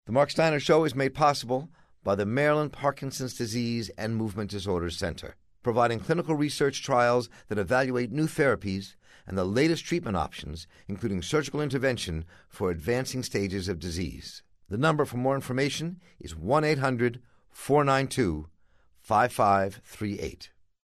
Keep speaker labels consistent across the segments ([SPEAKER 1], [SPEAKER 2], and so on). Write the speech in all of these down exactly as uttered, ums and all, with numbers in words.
[SPEAKER 1] The Mark Steiner Show is made possible by the Maryland Parkinson's Disease and Movement Disorders Center, providing clinical research trials that evaluate new therapies and the latest treatment options, including surgical intervention for advancing stages of disease. The number for more information is one eight hundred four nine two five five three eight.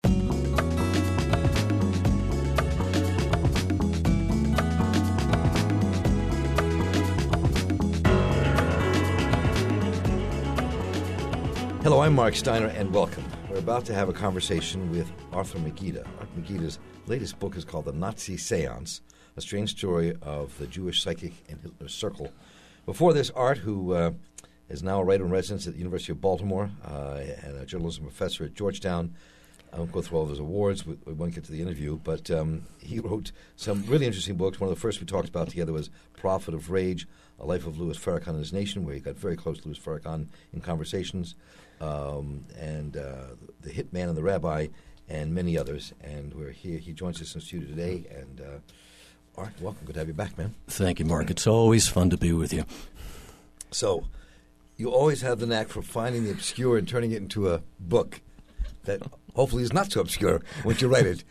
[SPEAKER 1] Hello, I'm Mark Steiner, and welcome. We're about to have a conversation with Arthur Megiddo. Arthur Megiddo's latest book is called The Nazi Seance, a strange story of the Jewish psychic in Hitler's circle. Before this, Art, who uh, is now a writer-in-residence at the University of Baltimore uh, and a journalism professor at Georgetown. I won't go through all of his awards. We, we won't get to the interview, but um, he wrote some really interesting books. One of the first we talked about together was Prophet of Rage, A Life of Louis Farrakhan and His Nation, where he got very close to Louis Farrakhan in conversations. Um, and uh, The Hitman and the Rabbi, and many others. And we're here. He joins us in the studio today. And uh, Art, welcome. Good to have you back, man.
[SPEAKER 2] Thank you, Mark. It's always fun to be with you.
[SPEAKER 1] So, you always have the knack for finding the obscure and turning it into a book that hopefully is not so obscure once you write it.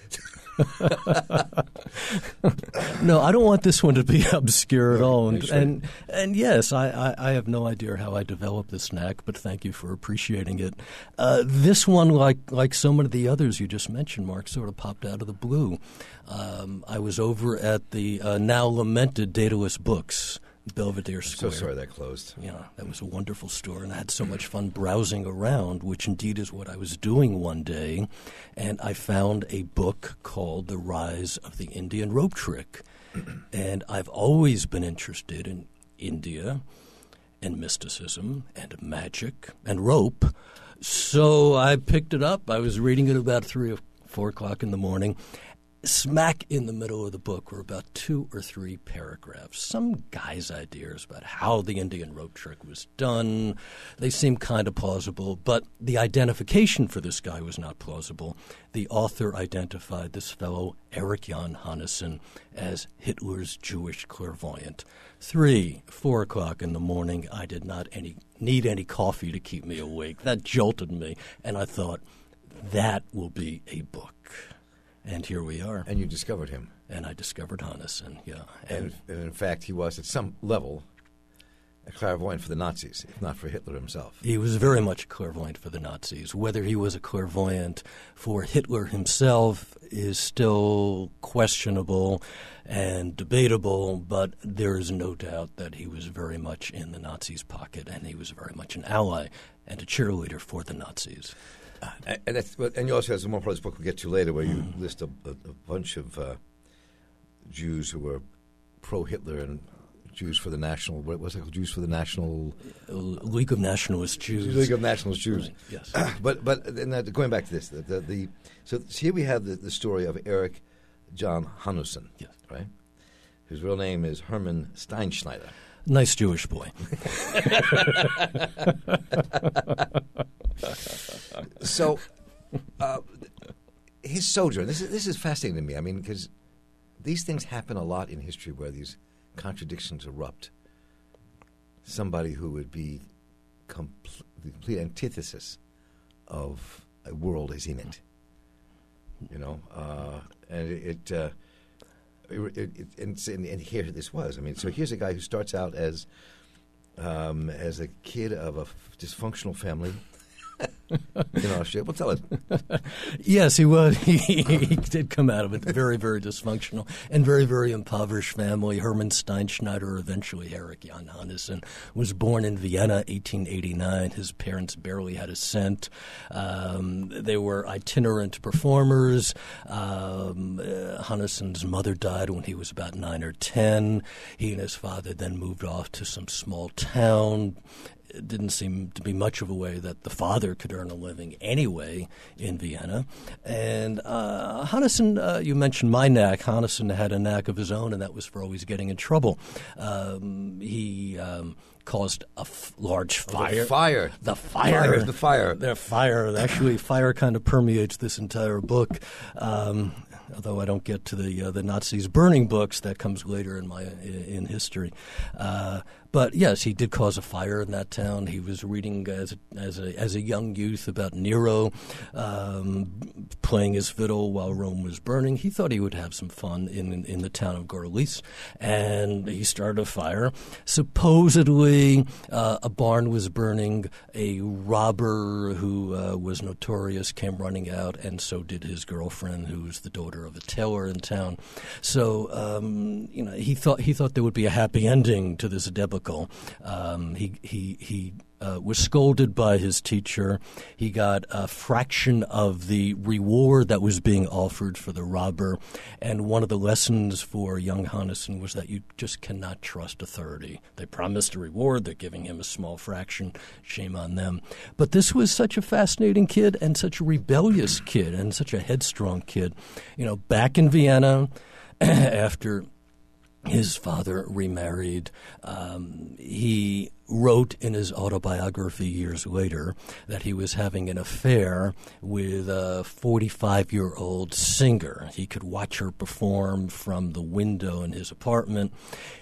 [SPEAKER 2] No, I don't want this one to be obscure at all. And and, and yes, I, I, I have no idea how I developed this knack, but thank you for appreciating it. Uh, this one, like like so many of the others you just mentioned, Mark, sort of popped out of the blue. Um, I was over at the uh, now lamented Daedalus Books, Belvedere Square.
[SPEAKER 1] So sorry that closed.
[SPEAKER 2] Yeah, that was a wonderful store, and I had so much fun browsing around, which indeed is what I was doing one day, and I found a book called The Rise of the Indian Rope Trick. And I've always been interested in India and mysticism and magic and rope, so I picked it up. I was reading it about three or four o'clock in the morning. Smack in the middle of the book were about two or three paragraphs. Some guy's ideas about how the Indian rope trick was done. They seemed kind of plausible, but the identification for this guy was not plausible. The author identified this fellow, Erich Jan Hannesson, as Hitler's Jewish clairvoyant. Three, four o'clock in the morning, I did not any need any coffee to keep me awake. That jolted me, and I thought, that will be a book. And here we are.
[SPEAKER 1] And you discovered him.
[SPEAKER 2] And I discovered Hannesson, yeah.
[SPEAKER 1] And, and in fact, he was at some level a clairvoyant for the Nazis, if not for Hitler himself.
[SPEAKER 2] He was very much a clairvoyant for the Nazis. Whether he was a clairvoyant for Hitler himself is still questionable and debatable, but there is no doubt that he was very much in the Nazis' pocket, and he was very much an ally and a cheerleader for the Nazis.
[SPEAKER 1] Uh, and, that's, and you also have some more part of this book we'll get to later where you mm. list a, a, a bunch of uh, Jews who were pro-Hitler and Jews for the National, what was it called, Jews for the National?
[SPEAKER 2] League of Nationalist Jews.
[SPEAKER 1] League of Nationalist Jews.
[SPEAKER 2] Right, yes.
[SPEAKER 1] Uh, but but and, uh, going back to this, the, the, the so here we have the, the story of Erich Jan Hannesson,
[SPEAKER 2] yes.
[SPEAKER 1] right? Whose real name is Hermann Steinschneider.
[SPEAKER 2] Nice Jewish boy.
[SPEAKER 1] So, uh, his sojourn, this is, this is fascinating to me. I mean, because these things happen a lot in history where these contradictions erupt. Somebody who would be compl- the complete antithesis of a world as in it. You know, uh, and it, it, uh, it, it and, and here this was. I mean, so here's a guy who starts out as um, as a kid of a dysfunctional family. You know, shit. Well, tell it.
[SPEAKER 2] Yes, he was. He, he did come out of it very, very dysfunctional and very, very impoverished family. Hermann Steinschneider, eventually Erich Jan Hannesson, was born in Vienna, eighteen eighty-nine. His parents barely had a cent. Um, they were itinerant performers. Um, uh, Hannesson's mother died when he was about nine or ten. He and his father then moved off to some small town. It didn't seem to be much of a way that the father could earn a living anyway in Vienna. And uh, Hannesson, uh, you mentioned my knack. Hannesson had a knack of his own, and that was for always getting in trouble. Um, he um, caused a f- large fire.
[SPEAKER 1] Oh, the fire.
[SPEAKER 2] The fire.
[SPEAKER 1] Fire. The fire.
[SPEAKER 2] The fire. Actually, fire kind of permeates this entire book. Um, although I don't get to the uh, the Nazis burning books, that comes later in my in history. Uh, but yes, he did cause a fire in that town. He was reading as a, as a, as a young youth about Nero um, playing his fiddle while Rome was burning. He thought he would have some fun in, in, in the town of Gorlice, and he started a fire. Supposedly, uh, a barn was burning. A robber who uh, was notorious came running out, and so did his girlfriend, who was the daughter of a tailor in town. So, um, you know, he thought he thought there would be a happy ending to this debacle. Um, he he he. Uh, was scolded by his teacher. He got a fraction of the reward that was being offered for the robber. And one of the lessons for young Hannesen was that you just cannot trust authority. They promised a reward. They're giving him a small fraction. Shame on them. But this was such a fascinating kid and such a rebellious kid and such a headstrong kid. You know, back in Vienna after his father remarried, um, he wrote in his autobiography years later that he was having an affair with a forty-five-year-old singer. He could watch her perform from the window in his apartment.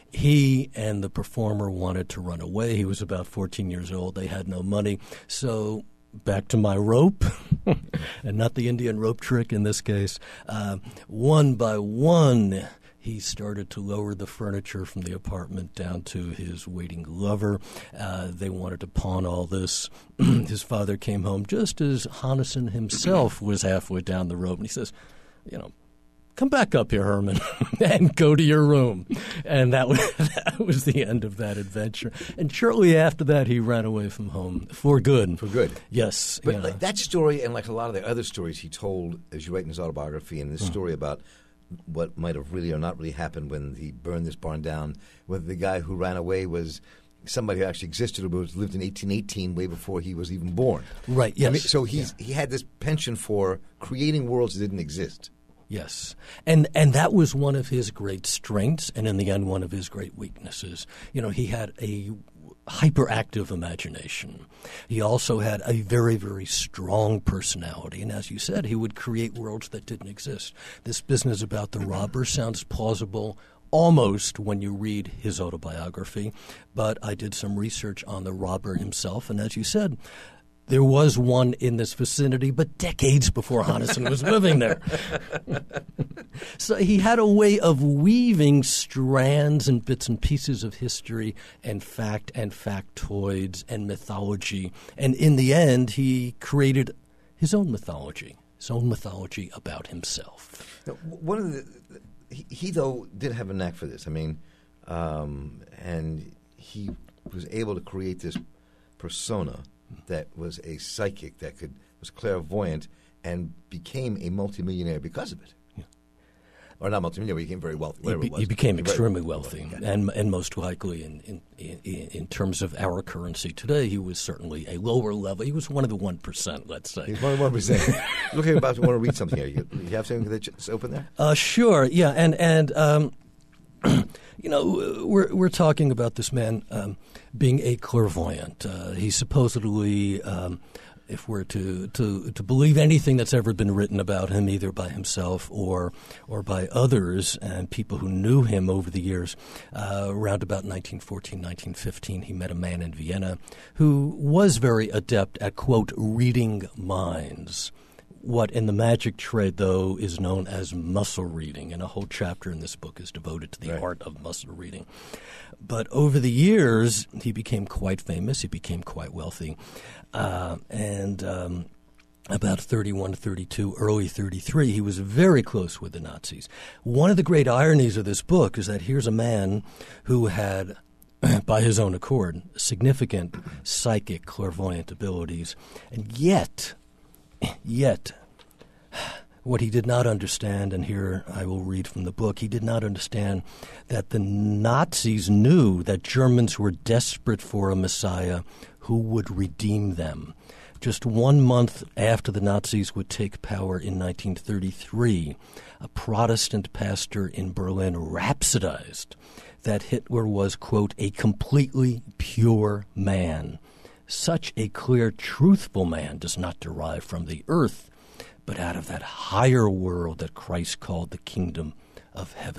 [SPEAKER 2] He and the performer wanted to run away. He was about fourteen years old. They had no money. So back to my rope, and not the Indian rope trick in this case, uh, one by one, he started to lower the furniture from the apartment down to his waiting lover. Uh, they wanted to pawn all this. His father came home just as Hannesen himself was halfway down the rope, and he says, you know, come back up here, Herman, and go to your room. And that was, that was the end of that adventure. And shortly after that, he ran away from home for good.
[SPEAKER 1] For good.
[SPEAKER 2] Yes.
[SPEAKER 1] But
[SPEAKER 2] you know.
[SPEAKER 1] like that story, and like a lot of the other stories he told, as you write in his autobiography, and this mm. story about what might have really or not really happened when he burned this barn down, whether the guy who ran away was somebody who actually existed or was lived in eighteen eighteen, way before he was even born.
[SPEAKER 2] Right, yes.
[SPEAKER 1] I mean, so he's,
[SPEAKER 2] yeah.
[SPEAKER 1] he had this penchant for creating worlds that didn't exist.
[SPEAKER 2] Yes. And and that was one of his great strengths, and in the end, one of his great weaknesses. You know, he had a hyperactive imagination. He also had a very, very strong personality. And as you said, he would create worlds that didn't exist. This business about the robber sounds plausible almost when you read his autobiography. But I did some research on the robber himself. And as you said, there was one in this vicinity, but decades before Hannesen was living there. So he had a way of weaving strands and bits and pieces of history and fact and factoids and mythology. And in the end, he created his own mythology, his own mythology about himself.
[SPEAKER 1] Now, one of the he, he, though, did have a knack for this. I mean, um, and he was able to create this persona that was a psychic, that could was clairvoyant, and became a multimillionaire because of it. Yeah. Or not multimillionaire, he became very wealthy.
[SPEAKER 2] He, be,
[SPEAKER 1] it was.
[SPEAKER 2] he became
[SPEAKER 1] very,
[SPEAKER 2] extremely wealthy,
[SPEAKER 1] yeah.
[SPEAKER 2] and and most likely in, in, in, in terms of our currency today, he was certainly a lower level. He was one of the one percent, let's say.
[SPEAKER 1] He's one of the one percent. Look, you're about to want to read something here. You, you have something that's open there?
[SPEAKER 2] Uh, sure, yeah, and and. Um, You know, we're we're talking about this man um, being a clairvoyant. Uh, he supposedly, um, if we're to, to to believe anything that's ever been written about him, either by himself or or by others and people who knew him over the years, uh, around about nineteen fourteen, nineteen fifteen, he met a man in Vienna who was very adept at, quote, reading minds. What in the magic trade, though, is known as muscle reading, and a whole chapter in this book is devoted to the
[SPEAKER 1] right.
[SPEAKER 2] art of muscle reading. But over the years, he became quite famous. He became quite wealthy. Uh, and um, about thirty-one, thirty-two, early thirty-three, he was very close with the Nazis. One of the great ironies of this book is that here's a man who had, by his own accord, significant psychic clairvoyant abilities, and yet... Yet, what he did not understand, and here I will read from the book, he did not understand that the Nazis knew that Germans were desperate for a Messiah who would redeem them. Just one month after the Nazis would take power in nineteen thirty-three, a Protestant pastor in Berlin rhapsodized that Hitler was, quote, a completely pure man. Such a clear, truthful man does not derive from the earth, but out of that higher world that Christ called the kingdom of heaven.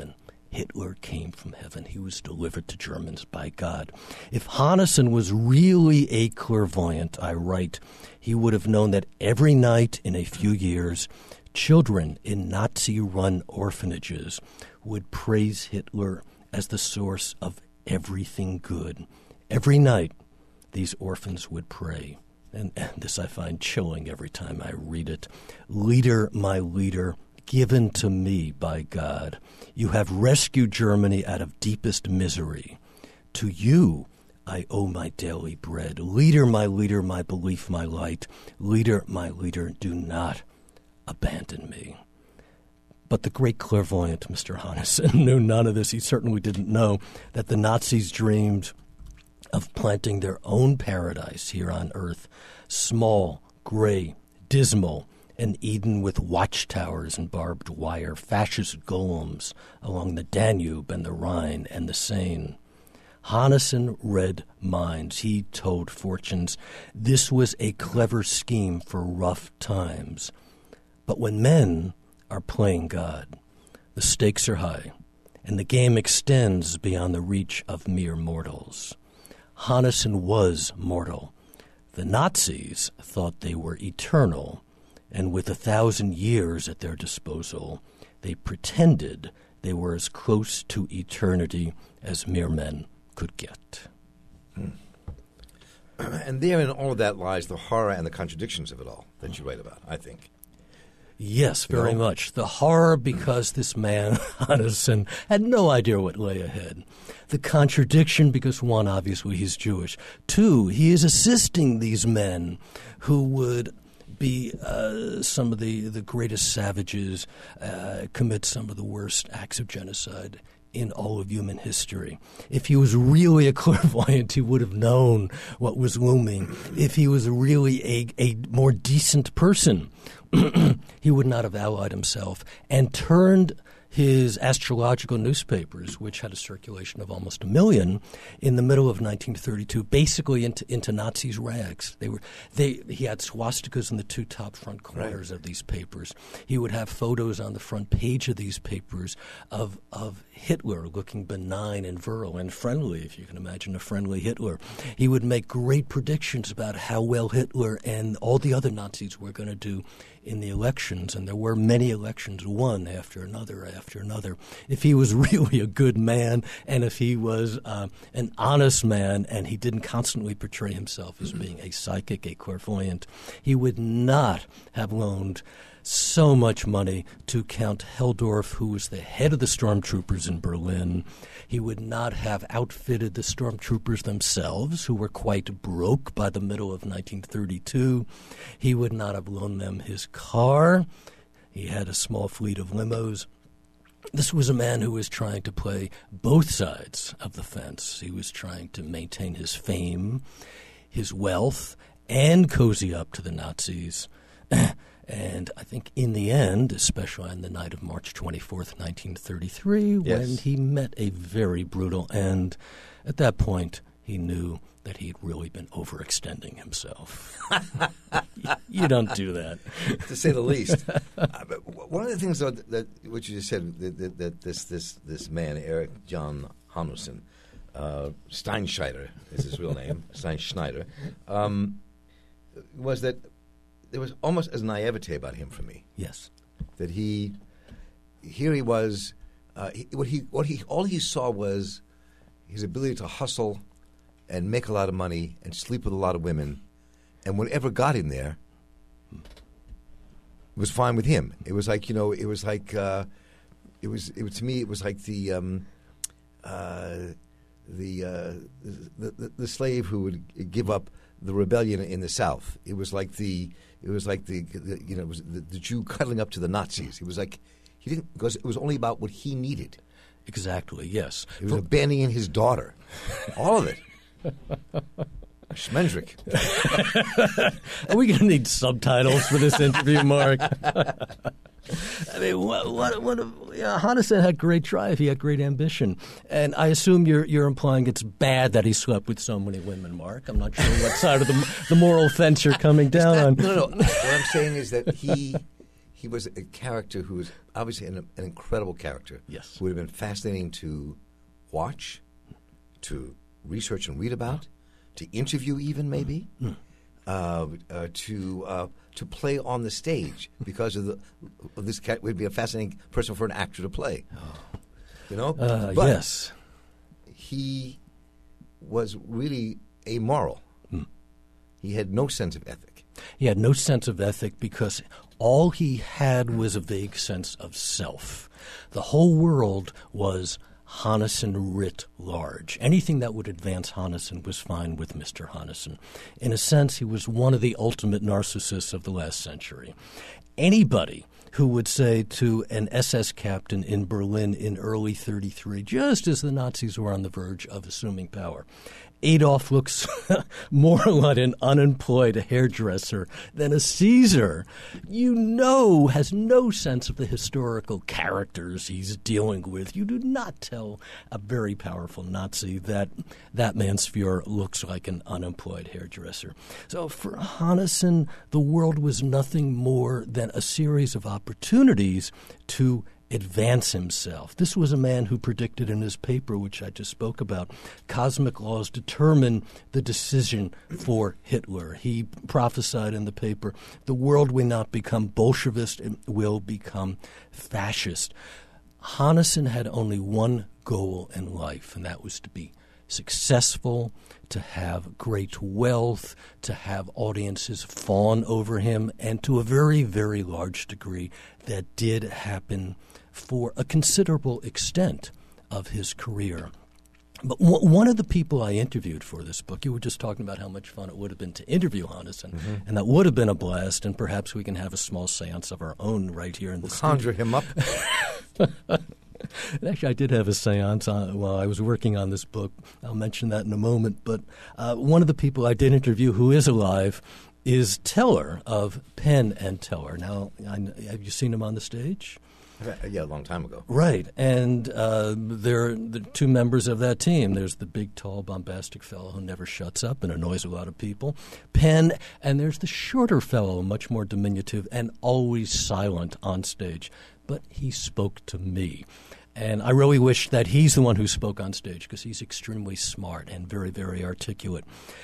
[SPEAKER 2] Hitler came from heaven. He was delivered to Germans by God. If Hannesen was really a clairvoyant, I write, he would have known that every night in a few years, children in Nazi-run orphanages would praise Hitler as the source of everything good. Every night, these orphans would pray. And, and this I find chilling every time I read it. Leader, my leader, given to me by God. You have rescued Germany out of deepest misery. To you I owe my daily bread. Leader, my leader, my belief, my light. Leader, my leader, do not abandon me. But the great clairvoyant, Mister Hannesen, knew none of this. He certainly didn't know that the Nazis dreamed of planting their own paradise here on earth, small, gray, dismal, an Eden with watchtowers and barbed wire, fascist golems along the Danube and the Rhine and the Seine. Hannesen read minds. He told fortunes. This was a clever scheme for rough times. But when men are playing God, the stakes are high, and the game extends beyond the reach of mere mortals. Hannesen was mortal. The Nazis thought they were eternal, and with a thousand years at their disposal, they pretended they were as close to eternity as mere men could get.
[SPEAKER 1] Hmm. And there in all of that lies the horror and the contradictions of it all that you write about, I think.
[SPEAKER 2] Yes, very
[SPEAKER 1] you know?
[SPEAKER 2] much. The horror because this man, Hannesen, had no idea what lay ahead. The contradiction because, one, obviously he's Jewish. Two, he is assisting these men who would be uh, some of the, the greatest savages, uh, commit some of the worst acts of genocide in all of human history. If he was really a clairvoyant, he would have known what was looming. If he was really a, a more decent person, he would not have allied himself and turned his astrological newspapers, which had a circulation of almost a million, in the middle of nineteen thirty-two, basically into into Nazis' rags. They were they. He had swastikas in the two top front corners right. of these papers. He would have photos on the front page of these papers of of Hitler looking benign and virile and friendly, if you can imagine a friendly Hitler. He would make great predictions about how well Hitler and all the other Nazis were going to do in the elections, and there were many elections, one after another after another. If he was really a good man, and if he was uh, an honest man, and he didn't constantly portray himself as being a psychic, a clairvoyant, he would not have loaned so much money to Count Helldorf, who was the head of the stormtroopers in Berlin. He would not have outfitted the stormtroopers themselves, who were quite broke by the middle of nineteen thirty-two. He would not have loaned them his car. He had a small fleet of limos. This was a man who was trying to play both sides of the fence. He was trying to maintain his fame, his wealth, and cozy up to the Nazis. And I think in the end, especially on the night of March twenty-fourth, nineteen thirty-three, yes. when he met a very brutal end, at that point he knew that he'd really been overextending himself. You don't do that.
[SPEAKER 1] To say the least. uh, but one of the things, though, that, that what you just said, that, that, that this, this, this man, Erich John Hannesen, uh, Steinschneider is his real name, Steinschneider, um, was that there was almost as naivete about him for me.
[SPEAKER 2] Yes,
[SPEAKER 1] that he, here he was, uh, he, what he, what he, all he saw was his ability to hustle and make a lot of money and sleep with a lot of women, and whatever got him there was fine with him. It was like you know, it was like uh, it was, it was to me, it was like the um, uh, the, uh, the the the slave who would give up the rebellion in the South. It was like the It was like the, the you know, it was the, the Jew cuddling up to the Nazis. It was like he didn't because it was only about what he needed.
[SPEAKER 2] Exactly. Yes.
[SPEAKER 1] It was For, abandoning his daughter. All of it. Schmendrick.
[SPEAKER 2] Are we going to need subtitles for this interview, Mark? I mean, what? What? what yeah, Hannesen had great drive. He had great ambition, and I assume you're you're implying it's bad that he slept with so many women, Mark. I'm not sure what side of the the moral fence you're coming down
[SPEAKER 1] not,
[SPEAKER 2] on.
[SPEAKER 1] No, no, no. What I'm saying is that he he was a character who was obviously an, an incredible character.
[SPEAKER 2] Yes.
[SPEAKER 1] Who would have been fascinating to watch, to research and read about, to interview even maybe, mm. uh, uh, to uh, to play on the stage because of the of this cat would be a fascinating person for an actor to play. Oh. You know,
[SPEAKER 2] uh,
[SPEAKER 1] but
[SPEAKER 2] yes,
[SPEAKER 1] he was really amoral. Mm. He had no sense of ethic.
[SPEAKER 2] He had no sense of ethic because all he had was a vague sense of self. The whole world was Haanessen writ large. Anything that would advance Haanessen was fine with Mister Haanessen. In a sense, he was one of the ultimate narcissists of the last century. Anybody who would say to an S S captain in Berlin in early thirty-three, just as the Nazis were on the verge of assuming power, Adolf looks more like an unemployed hairdresser than a Caesar, you know has no sense of the historical characters he's dealing with. You do not tell a very powerful Nazi that that man's Führer looks like an unemployed hairdresser. So for Haanessen, the world was nothing more than a series of opportunities to advance himself. This was a man who predicted in his paper, which I just spoke about, cosmic laws determine the decision for Hitler. He prophesied in the paper, the world will not become Bolshevist, it will become fascist. Haanessen had only one goal in life, and that was to be successful, to have great wealth, to have audiences fawn over him, and to a very, very large degree that did happen for a considerable extent of his career. But w- one of the people I interviewed for this book, you were just talking about how much fun it would have been to interview Haanessen, mm-hmm. and that would have been a blast, and perhaps we can have a small seance of our own right here in the
[SPEAKER 1] we'll
[SPEAKER 2] studio.
[SPEAKER 1] Conjure him up.
[SPEAKER 2] Actually, I did have a seance on, while I was working on this book. I'll mention that in a moment. But uh, one of the people I did interview who is alive is Teller of Penn and Teller. Now, I, have you seen him on the stage?
[SPEAKER 1] Yeah, a long time ago.
[SPEAKER 2] Right. And uh, there are the two members of that team. There's the big, tall, bombastic fellow who never shuts up and annoys a lot of people, Penn, and there's the shorter fellow, much more diminutive and always silent on stage. But he spoke to me. And I really wish that he's the one who spoke on stage because he's extremely smart and very, very articulate.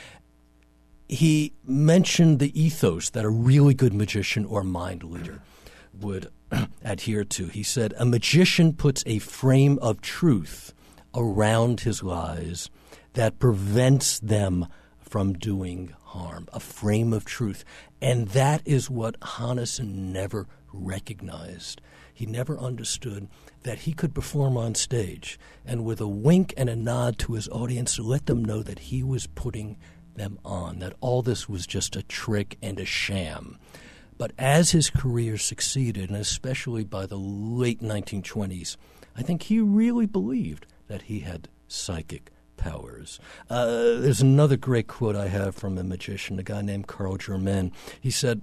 [SPEAKER 2] He mentioned the ethos that a really good magician or mind leader would adhere to. He said, a magician puts a frame of truth around his lies that prevents them from doing harm, a frame of truth. And that is what Haanessen never recognized. He never understood that he could perform on stage and with a wink and a nod to his audience let them know that he was putting them on, that all this was just a trick and a sham. But as his career succeeded, and especially by the late nineteen twenties, I think he really believed that he had psychic powers. Uh, there's another great quote I have from a magician, a guy named Carl Germain. He said,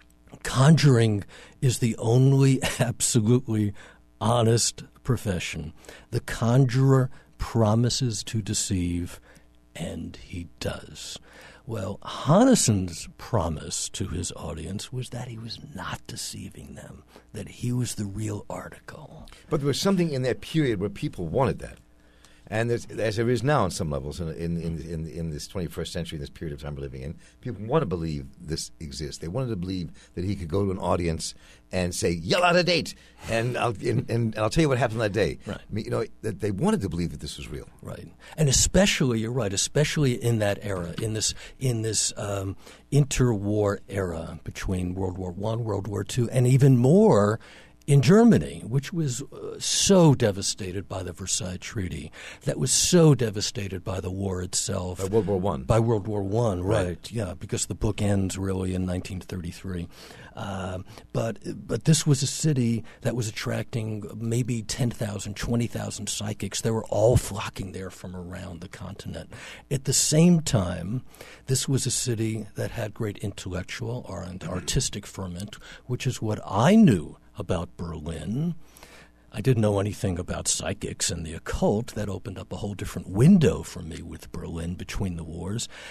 [SPEAKER 2] conjuring is the only absolutely honest profession. The conjurer promises to deceive, and he does. Well, Haanessen's promise to his audience was that he was not deceiving them, that he was the real article.
[SPEAKER 1] But there was something in that period where people wanted that. And as there is now on some levels in, in, in, in this twenty-first century, this period of time we're living in, people want to believe this exists. They wanted to believe that he could go to an audience and say, yell out a date, and I'll, and, and I'll tell you what happened that day.
[SPEAKER 2] Right.
[SPEAKER 1] I mean, you know, that they wanted to believe that this was real.
[SPEAKER 2] Right. And especially, you're right, especially in that era, in this in this um, interwar era between World War One, World War Two, and even more in Germany, which was uh, so devastated by the Versailles Treaty, that was so devastated by the war itself.
[SPEAKER 1] By World War One.
[SPEAKER 2] By World War One, right.
[SPEAKER 1] right.
[SPEAKER 2] Yeah, because the book ends really in nineteen thirty-three. Uh, but but this was a city that was attracting maybe ten thousand, twenty thousand psychics. They were all flocking there from around the continent. At the same time, this was a city that had great intellectual or artistic ferment, which is what I knew about Berlin. I didn't know anything about psychics and the occult. That opened up a whole different window for me with Berlin between the wars.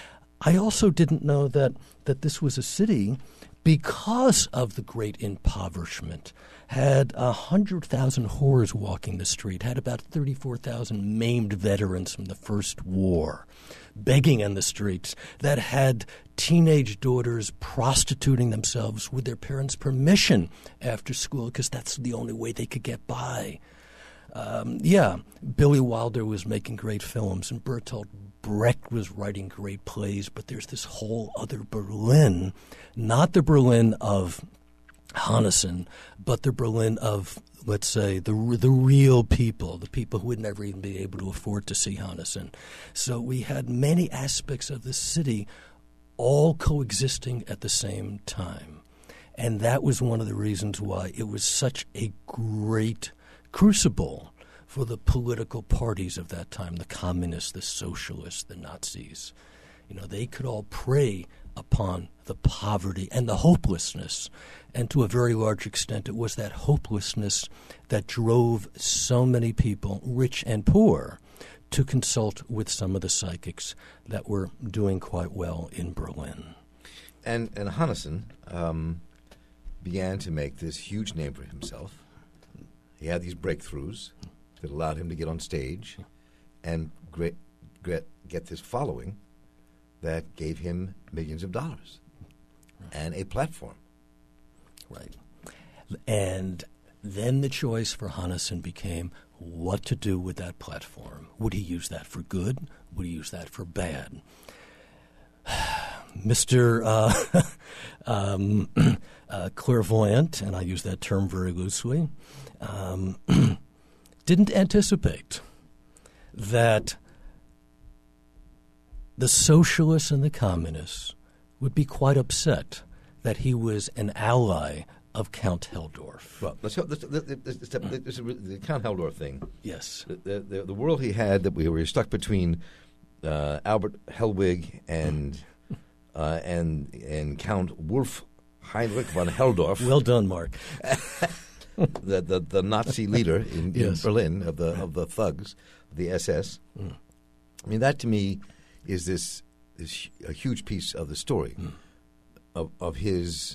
[SPEAKER 2] I also didn't know that, that this was a city, because of the great impoverishment, had one hundred thousand whores walking the street, had about thirty-four thousand maimed veterans from the First War begging in the streets, that had teenage daughters prostituting themselves with their parents' permission after school because that's the only way they could get by. Um, yeah, Billy Wilder was making great films, and Bertolt Brecht was writing great plays, but there's this whole other Berlin, not the Berlin of Haanessen, but the Berlin of, let's say, the the real people, the people who would never even be able to afford to see Haanessen. So we had many aspects of the city all coexisting at the same time. And that was one of the reasons why it was such a great crucible for the political parties of that time, the communists, the socialists, the Nazis. You know, they could all prey upon the poverty and the hopelessness. And to a very large extent, it was that hopelessness that drove so many people, rich and poor, to consult with some of the psychics that were doing quite well in Berlin.
[SPEAKER 1] And, and Haanessen um, began to make this huge name for himself. He had these breakthroughs that allowed him to get on stage and great, great, get this following that gave him millions of dollars right. and a platform.
[SPEAKER 2] Right. And then the choice for Haanessen became what to do with that platform. Would he use that for good? Would he use that for bad? Mister Uh, um, uh, clairvoyant, and I use that term very loosely, um, didn't anticipate that the socialists and the communists would be quite upset that he was an ally of Count Helldorf.
[SPEAKER 1] Well, let's, let's, let's, let's, let's, let's the Count Helldorf thing.
[SPEAKER 2] Yes.
[SPEAKER 1] The, the, the world he had, that we were stuck between uh, Albert Hellwig and uh, and and Count Wolf Heinrich von Helldorf.
[SPEAKER 2] Well done, Mark.
[SPEAKER 1] the, the the Nazi leader in, in
[SPEAKER 2] yes.
[SPEAKER 1] Berlin of the of the thugs, the S S. Mm. I mean, that to me is this is a huge piece of the story mm. of of his.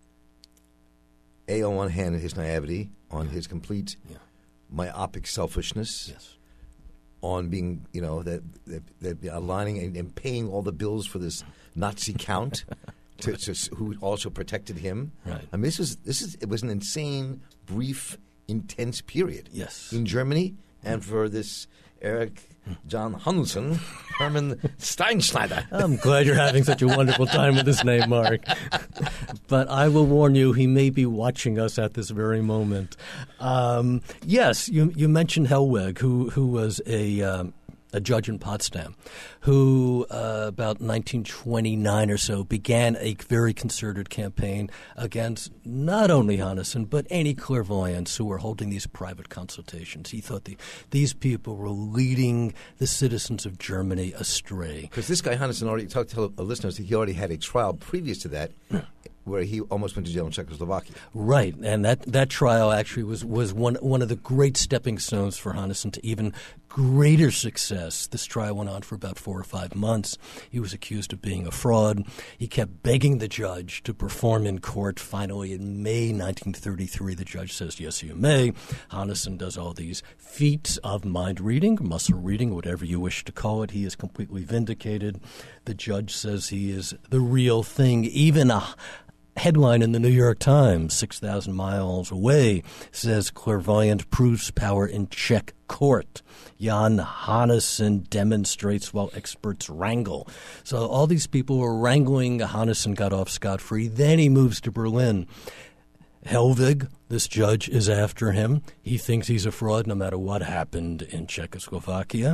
[SPEAKER 1] A, on one hand, his naivety, on his complete yeah. myopic selfishness,
[SPEAKER 2] yes.
[SPEAKER 1] on being, you know, that, that, that aligning and, and paying all the bills for this Nazi count, to, to, who also protected him.
[SPEAKER 2] Right.
[SPEAKER 1] I mean, this is this is it was an insane, brief, intense period.
[SPEAKER 2] Yes.
[SPEAKER 1] In Germany, and for this Eric John Haanessen, Hermann Steinschneider.
[SPEAKER 2] I'm glad you're having such a wonderful time with this name, Mark. But I will warn you, he may be watching us at this very moment. Um, yes, you you mentioned Hellwig, who who was a um, a judge in Potsdam, who uh, about nineteen twenty-nine or so began a very concerted campaign against not only Haanessen but any clairvoyants who were holding these private consultations. He thought the, these people were leading the citizens of Germany astray.
[SPEAKER 1] Because this guy Haanessen already talked to the listeners that he already had a trial previous to that where he almost went to jail in Czechoslovakia.
[SPEAKER 2] Right, and that, that trial actually was, was one one of the great stepping stones for Haanessen to even greater success. This trial went on for about four or five months. He was accused of being a fraud. He kept begging the judge to perform in court. Finally, in May nineteen thirty-three, the judge says, yes, you may. Haanessen does all these feats of mind reading, muscle reading, whatever you wish to call it. He is completely vindicated. The judge says he is the real thing. Even a headline in the New York Times, six thousand miles away, says clairvoyant proves power in Czech court. Jan Haanessen demonstrates while experts wrangle. So all these people were wrangling. Haanessen got off scot-free. Then he moves to Berlin. Hellwig, this judge, is after him. He thinks he's a fraud no matter what happened in Czechoslovakia.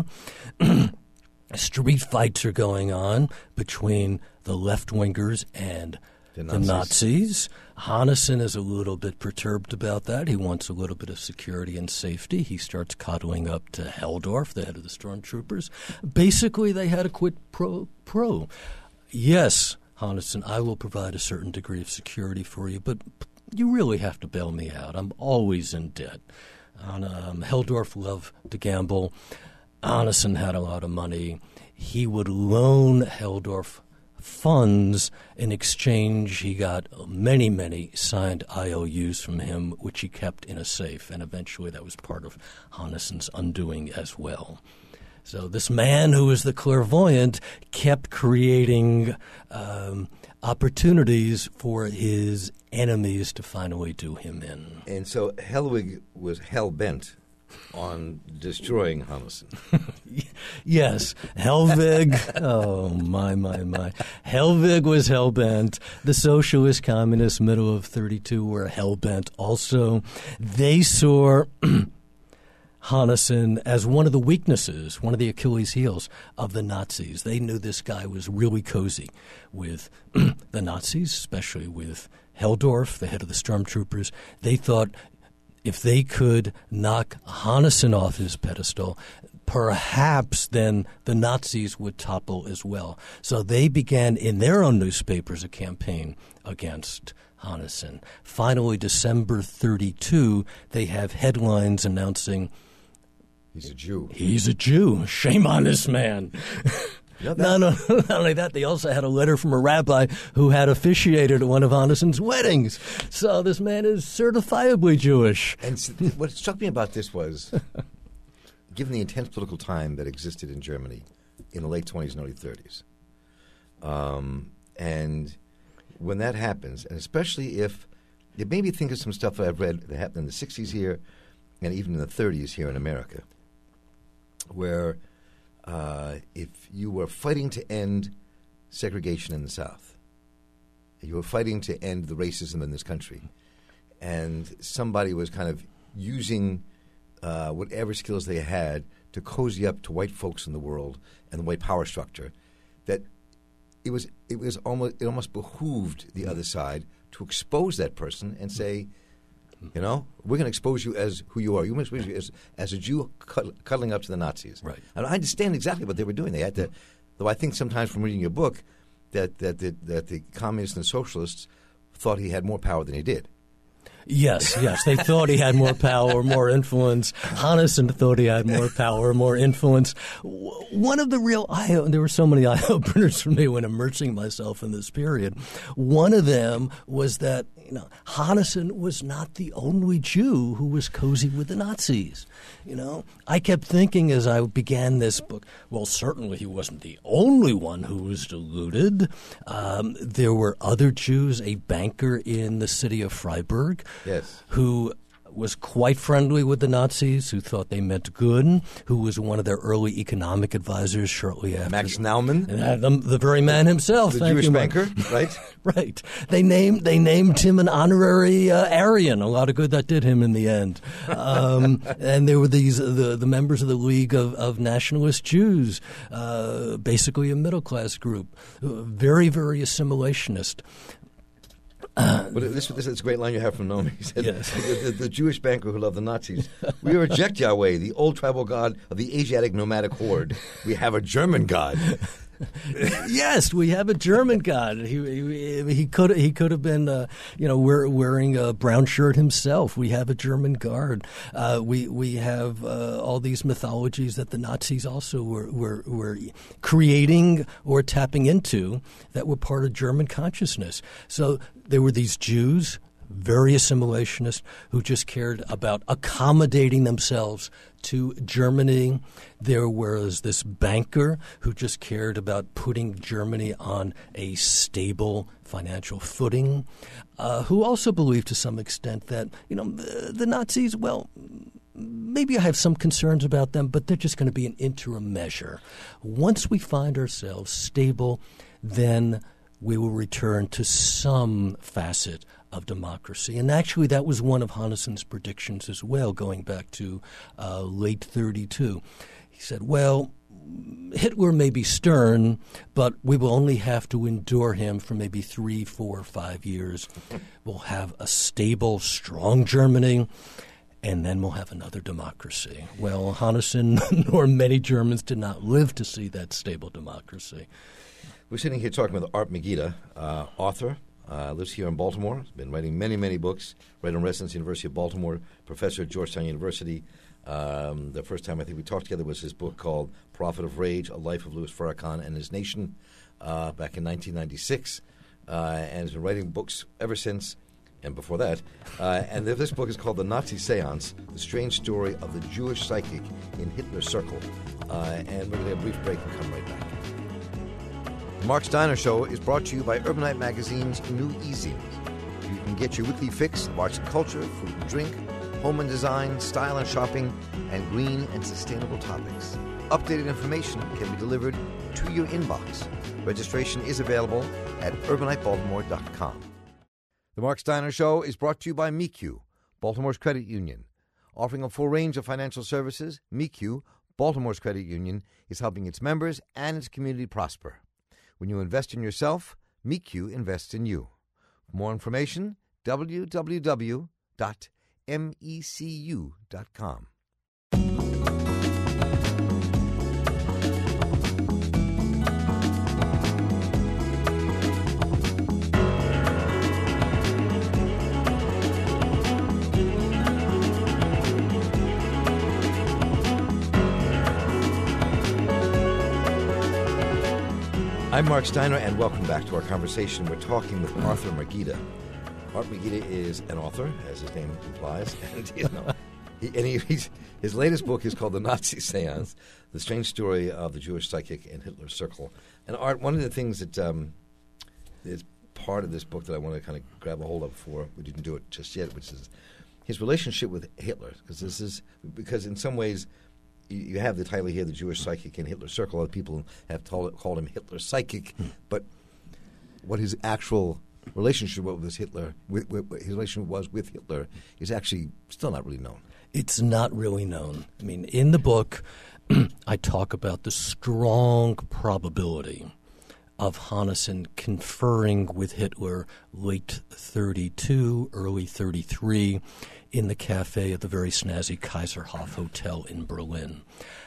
[SPEAKER 2] Street fights are going on between the left-wingers and the Nazis. the Nazis. Haanessen is a little bit perturbed about that. He wants a little bit of security and safety. He starts coddling up to Helldorf, the head of the stormtroopers. Basically, they had a quid pro pro. Yes, Haanessen, I will provide a certain degree of security for you, but you really have to bail me out. I'm always in debt. Um, Helldorf loved to gamble. Haanessen had a lot of money. He would loan Helldorf funds. In exchange, he got many, many signed I O Us from him, which he kept in a safe. And eventually that was part of Honnesson's undoing as well. So this man who was the clairvoyant kept creating um, opportunities for his enemies to finally do him in.
[SPEAKER 1] And so Helwig was hell-bent on destroying Honnison.
[SPEAKER 2] Yes, Helwig. Oh, my, my, my. Helwig was hell-bent. The socialist communists, middle of thirty-two, were hell-bent also. They saw Honnison as one of the weaknesses, one of the Achilles heels of the Nazis. They knew this guy was really cozy with the Nazis, especially with Helldorf, the head of the stormtroopers. They thought if they could knock Honnison off his pedestal, perhaps then the Nazis would topple as well. So they began in their own newspapers a campaign against Honnison. Finally, December thirty-two, they have headlines announcing,
[SPEAKER 1] he's a Jew.
[SPEAKER 2] He's a Jew. Shame on this man.
[SPEAKER 1] You know
[SPEAKER 2] no, no, not only that, they also had a letter from a rabbi who had officiated at one of Honnison's weddings. So this man is certifiably Jewish.
[SPEAKER 1] And what struck me about this was, given the intense political time that existed in Germany in the late twenties and early thirties, um, and when that happens, and especially if it made me think of some stuff that I've read that happened in the sixties here and even in the thirties here in America, where uh, if you were fighting to end segregation in the South, you were fighting to end the racism in this country, and somebody was kind of using uh, whatever skills they had to cozy up to white folks in the world and the white power structure, that it was it was almost it almost behooved the other side to expose that person and say, you know, we're going to expose you as who you are. You must expose you as, as a Jew cuddling up to the Nazis.
[SPEAKER 2] Right.
[SPEAKER 1] And I understand exactly what they were doing. They had to, though I think sometimes from reading your book that that the, that the communists and the socialists thought he had more power than he did.
[SPEAKER 2] Yes, yes. They thought he had more power, more influence. Honnison thought he had more power, more influence. One of the real eye – there were so many eye-openers for me when immersing myself in this period. One of them was that, you know, Honnison was not the only Jew who was cozy with the Nazis. You know, I kept thinking as I began this book, well, certainly he wasn't the only one who was deluded. Um, there were other Jews, a banker in the city of Freiburg,
[SPEAKER 1] yes,
[SPEAKER 2] who was quite friendly with the Nazis, who thought they meant good, who was one of their early economic advisors shortly after.
[SPEAKER 1] Max Naumann.
[SPEAKER 2] And the, the very man himself.
[SPEAKER 1] The
[SPEAKER 2] Thank
[SPEAKER 1] Jewish
[SPEAKER 2] you,
[SPEAKER 1] banker, right?
[SPEAKER 2] Right. They named they named him an honorary uh, Aryan. A lot of good that did him in the end. Um, and there were these the, the members of the League of, of Nationalist Jews, uh, basically a middle class group, very very assimilationist.
[SPEAKER 1] Uh, but this, this is a great line you have from Noam. He said,
[SPEAKER 2] yes.
[SPEAKER 1] the, the, the Jewish banker who loved the Nazis, we reject Yahweh, the old tribal god of the Asiatic nomadic horde. We have a German god.
[SPEAKER 2] Yes, we have a German god. He he, he could he could have been uh, you know wear, wearing a brown shirt himself. We have a German guard. Uh, we we have uh, all these mythologies that the Nazis also were, were were creating or tapping into that were part of German consciousness. So there were these Jews, very assimilationist, who just cared about accommodating themselves to Germany. There was this banker who just cared about putting Germany on a stable financial footing, uh, who also believed to some extent that, you know, the, the Nazis, well, maybe I have some concerns about them, but they're just going to be an interim measure. Once we find ourselves stable, then we will return to some facet of democracy. And actually, that was one of Honnison's predictions as well, going back to uh, late thirty-two. He said, well, Hitler may be stern, but we will only have to endure him for maybe three, four, five years. We'll have a stable, strong Germany, and then we'll have another democracy. Well, Honnison nor many Germans did not live to see that stable democracy.
[SPEAKER 1] We're sitting here talking with Art Megiddo, uh, author, uh, lives here in Baltimore, has been writing many, many books, right in residence, University of Baltimore, professor at Georgetown University. Um, the first time I think we talked together was his book called Prophet of Rage, A Life of Louis Farrakhan and His Nation. uh, back in nineteen ninety-six, uh, and has been writing books ever since, and before that. Uh, and this book is called The Nazi Seance, The Strange Story of the Jewish Psychic in Hitler's Circle. Uh, and we're going to take a brief break and come right back. The Mark Steiner Show is brought to you by Urbanite Magazine's new e-zines. You can get your weekly fix of arts and culture, food and drink, home and design, style and shopping, and green and sustainable topics. Updated information can be delivered to your inbox. Registration is available at urbanite baltimore dot com. The Mark Steiner Show is brought to you by M E Q, Baltimore's credit union. Offering a full range of financial services, M E Q, Baltimore's credit union, is helping its members and its community prosper. When you invest in yourself, M E Q invests in you. For more information, w w w dot mecu dot com. I'm Mark Steiner, and welcome back to our conversation. We're talking with Arthur Margita. Art Margita is an author, as his name implies, and, you know, he, and he, he's, his latest book is called The Nazi Seance, The Strange Story of the Jewish Psychic in Hitler's Circle. And Art, one of the things that um, is part of this book that I want to kind of grab a hold of before we didn't do it just yet, which is his relationship with Hitler, because this is because in some ways you, you have the title here, The Jewish Psychic in Hitler's Circle. Other people have told, called him Hitler's Psychic, hmm. but what his actual relationship with Hitler, with, with, his relationship was with Hitler, is actually still not really known.
[SPEAKER 2] It's not really known. I mean, in the book, I talk about the strong probability of Hanussen conferring with Hitler late thirty-two, early thirty-three, in the cafe at the very snazzy Kaiserhof Hotel in Berlin.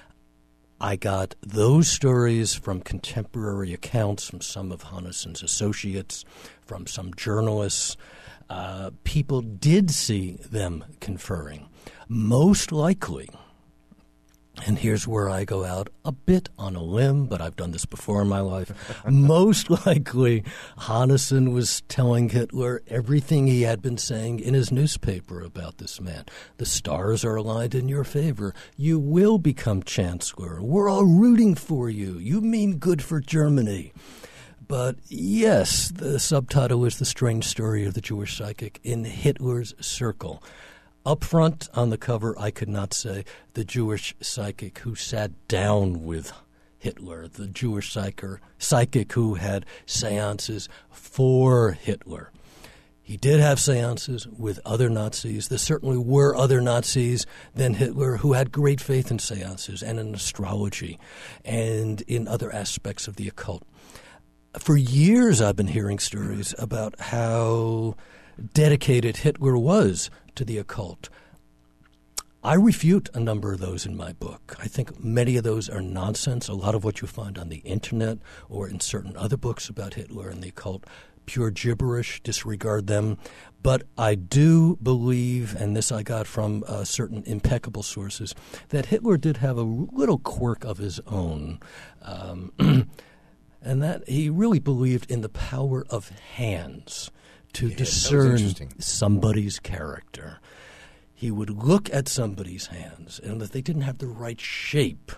[SPEAKER 2] I got those stories from contemporary accounts from some of Hanussen's associates, from some journalists. Uh, people did see them conferring. Most likely, and here's where I go out a bit on a limb, but I've done this before in my life. Most likely, Hanussen was telling Hitler everything he had been saying in his newspaper about this man. The stars are aligned in your favor. You will become chancellor. We're all rooting for you. You mean good for Germany. But yes, the subtitle is The Strange Story of the Jewish Psychic in Hitler's Circle. Up front on the cover, I could not say the Jewish psychic who sat down with Hitler, the Jewish psycher, psychic who had seances for Hitler. He did have seances with other Nazis. There certainly were other Nazis than Hitler who had great faith in seances and in astrology and in other aspects of the occult. For years, I've been hearing stories about how dedicated Hitler was to the occult. I refute a number of those in my book. I think many of those are nonsense. A lot of what you find on the internet or in certain other books about Hitler and the occult, pure gibberish, disregard them. But I do believe, and this I got from uh, certain impeccable sources, that Hitler did have a little quirk of his own, um, and that he really believed in the power of hands to yeah, discern somebody's character. He would look at somebody's hands, and if they didn't have the right shape,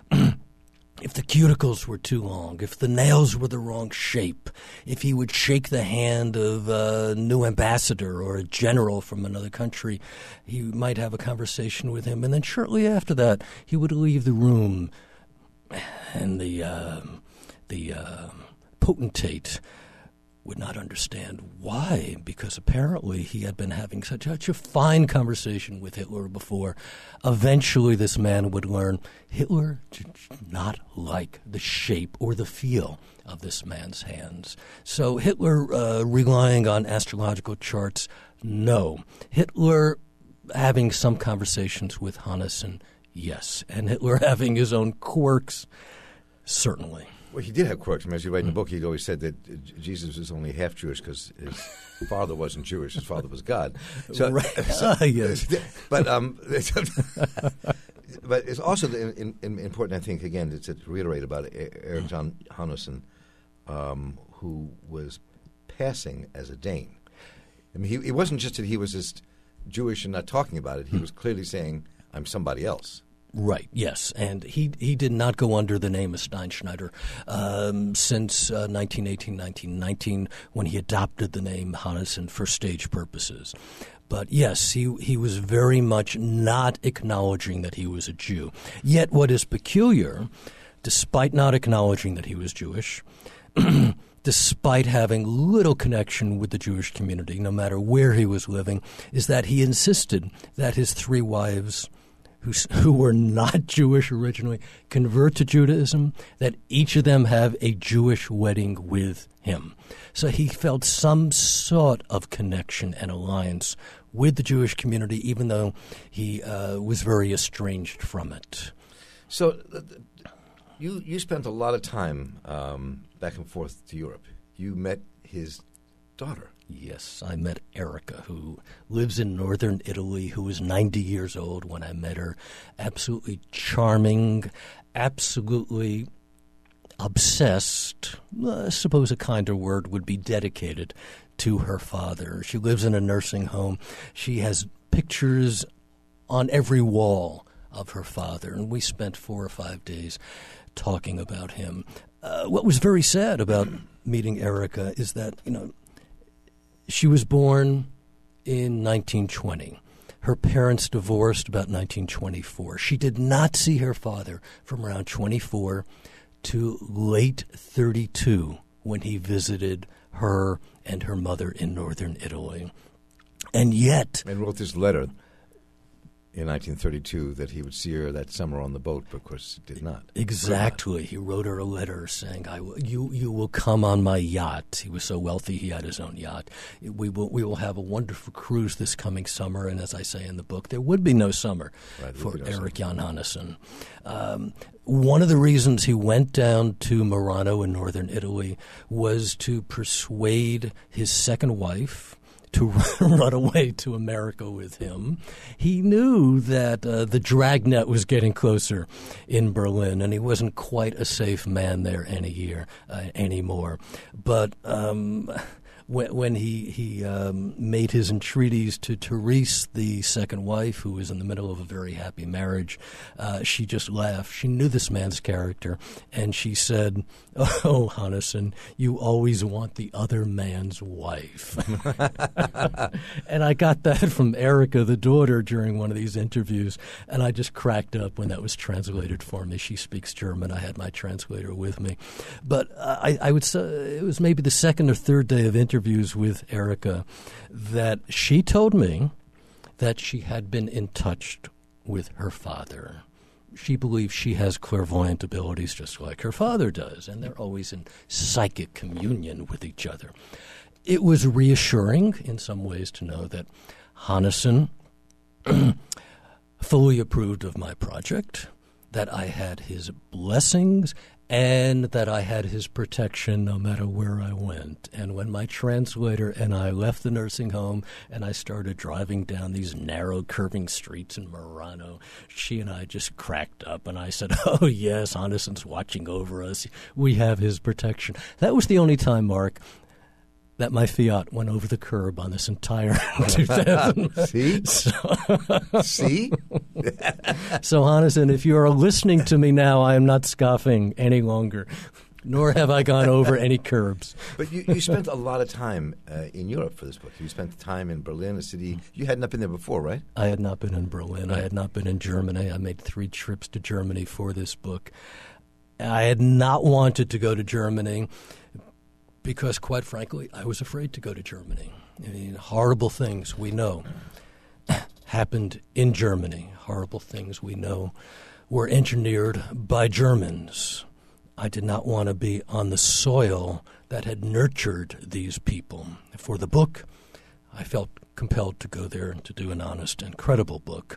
[SPEAKER 2] if the cuticles were too long, if the nails were the wrong shape, if he would shake the hand of a new ambassador or a general from another country, he might have a conversation with him, and then shortly after that, he would leave the room, and the uh, the uh, potentate would not understand why, because apparently he had been having such, such a fine conversation with Hitler before. Eventually this man would learn Hitler did not like the shape or the feel of this man's hands. So Hitler uh, relying on astrological charts, no. Hitler having some conversations with Hanussen, yes. And Hitler having his own quirks, certainly.
[SPEAKER 1] Well, he did have quirks. I mean, as you write in the book, he'd always said that Jesus was only half Jewish because his father wasn't Jewish. His father was God. So,
[SPEAKER 2] right.
[SPEAKER 1] so,
[SPEAKER 2] ah, yes.
[SPEAKER 1] But um, but it's also in, in, important, I think, again, to reiterate about Eric John Hanussen. um, who was passing as a Dane. I mean, he, it wasn't just that he was just Jewish and not talking about it. He was clearly saying, I'm somebody else.
[SPEAKER 2] Right, yes. And he he did not go under the name of Steinschneider um, since uh, nineteen eighteen, nineteen nineteen, when he adopted the name Hannesen for stage purposes. But yes, he, he was very much not acknowledging that he was a Jew. Yet what is peculiar, despite not acknowledging that he was Jewish, despite having little connection with the Jewish community, no matter where he was living, is that he insisted that his three wives, who, who were not Jewish originally, convert to Judaism, that each of them have a Jewish wedding with him. So he felt some sort of connection and alliance with the Jewish community, even though he uh, was very estranged from it.
[SPEAKER 1] So uh, you you spent a lot of time um, back and forth to Europe. You met his daughter.
[SPEAKER 2] Yes, I met Erica, who lives in northern Italy, who was ninety years old when I met her. Absolutely charming, absolutely obsessed, I suppose a kinder word would be dedicated to her father. She lives in a nursing home. She has pictures on every wall of her father, and we spent four or five days talking about him. Uh, what was very sad about meeting Erica is that, you know, she was born in nineteen twenty. Her parents divorced about nineteen twenty-four. She did not see her father from around twenty-four to late thirty-two when he visited her and her mother in northern Italy. And yet...
[SPEAKER 1] And wrote this letter in nineteen thirty-two that he would see her that summer on the boat, but of course he did not.
[SPEAKER 2] Exactly. He wrote her a letter saying, "I will, you, you will come on my yacht." He was so wealthy he had his own yacht. We will, we will have a wonderful cruise this coming summer, and as I say in the book, there would be no summer
[SPEAKER 1] right,
[SPEAKER 2] for
[SPEAKER 1] no
[SPEAKER 2] Eric
[SPEAKER 1] summer.
[SPEAKER 2] Jan Hannesen. Um, one of the reasons he went down to Murano in northern Italy was to persuade his second wife to run away to America with him. He knew that uh, the dragnet was getting closer in Berlin, and he wasn't quite a safe man there any year uh, anymore. But um, when, when he he um, made his entreaties to Therese, the second wife, who was in the middle of a very happy marriage, uh, she just laughed. She knew this man's character, and she said, "Oh, Hannesen, you always want the other man's wife." And I got that from Erica, the daughter, during one of these interviews, and I just cracked up when that was translated for me. She speaks German. I had my translator with me. But I, I would say it was maybe the second or third day of interviews with Erica that she told me that she had been in touch with her father. She believes she has clairvoyant abilities just like her father does, and they're always in psychic communion with each other. It was reassuring in some ways to know that Hannesen fully approved of my project, that I had his blessings, and that I had his protection no matter where I went. And when my translator and I left the nursing home and I started driving down these narrow, curving streets in Murano, she and I just cracked up. And I said, "Oh, yes, Hannesen's watching over us. We have his protection." That was the only time, Mark, that my Fiat went over the curb on this entire two thousand.
[SPEAKER 1] See?
[SPEAKER 2] So,
[SPEAKER 1] See?
[SPEAKER 2] so, Hannesen, if you are listening to me now, I am not scoffing any longer, nor have I gone over any curbs.
[SPEAKER 1] But you, you spent a lot of time uh, in Europe for this book. You spent time in Berlin, a city. You had not been there before, right?
[SPEAKER 2] I had not been in Berlin. I had not been in Germany. I made three trips to Germany for this book. I had not wanted to go to Germany because, quite frankly, I was afraid to go to Germany. I mean, horrible things we know happened in Germany. Horrible things we know were engineered by Germans. I did not want to be on the soil that had nurtured these people. For the book, I felt compelled to go there and to do an honest and credible book.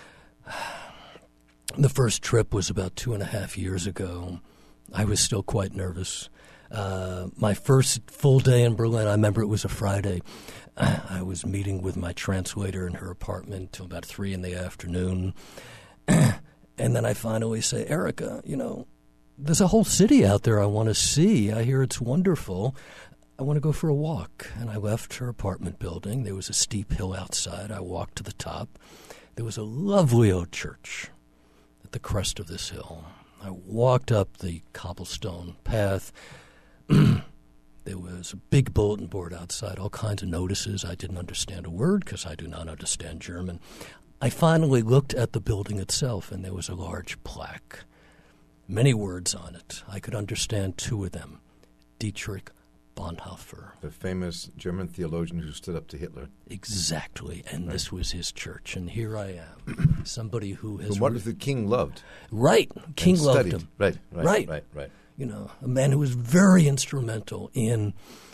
[SPEAKER 2] The first trip was about two and a half years ago. I was still quite nervous. Uh, my first full day in Berlin, I remember it was a Friday. I was meeting with my translator in her apartment till about three in the afternoon. And then I finally say, "Erica, you know, there's a whole city out there I want to see. I hear it's wonderful. I want to go for a walk. And I left her apartment building. There was a steep hill outside. I walked to the top. There was a lovely old church at the crest of this hill. I walked up the cobblestone path. There was a big bulletin board outside, all kinds of notices. I didn't understand a word because I do not understand German. I finally looked at the building itself, and there was a large plaque. Many words on it. I could understand two of them. Dietrich Bonhoeffer.
[SPEAKER 1] The famous German theologian who stood up to Hitler.
[SPEAKER 2] Exactly, and
[SPEAKER 1] right.
[SPEAKER 2] This was his church, and here I am, somebody who has...
[SPEAKER 1] Who Martin Luther King loved.
[SPEAKER 2] Right, King loved
[SPEAKER 1] studied.
[SPEAKER 2] him.
[SPEAKER 1] Right, right,
[SPEAKER 2] right,
[SPEAKER 1] right, right.
[SPEAKER 2] You know, a man who was very instrumental in